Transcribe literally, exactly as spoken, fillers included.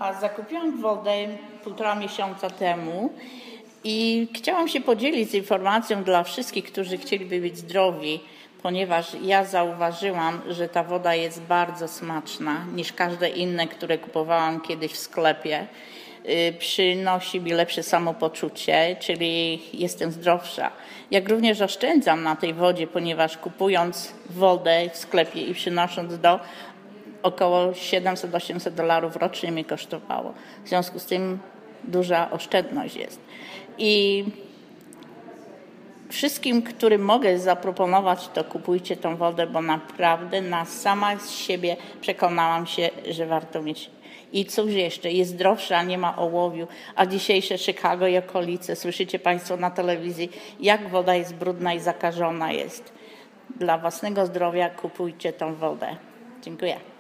A zakupiłam wodę półtora miesiąca temu i chciałam się podzielić z informacją dla wszystkich, którzy chcieliby być zdrowi, ponieważ ja zauważyłam, że ta woda jest bardzo smaczna niż każde inne, które kupowałam kiedyś w sklepie. Przynosi mi lepsze samopoczucie, czyli jestem zdrowsza. Jak również oszczędzam na tej wodzie, ponieważ kupując wodę w sklepie i przynosząc do około siedemset do osiemset dolarów rocznie mi kosztowało. W związku z tym duża oszczędność jest. I wszystkim, którym mogę zaproponować, to kupujcie tą wodę, bo naprawdę na sama z siebie przekonałam się, że warto mieć. I cóż jeszcze, jest zdrowsza, nie ma ołowiu, a dzisiejsze Chicago i okolice, słyszycie Państwo na telewizji, jak woda jest brudna i zakażona jest. Dla własnego zdrowia kupujcie tą wodę. Dziękuję.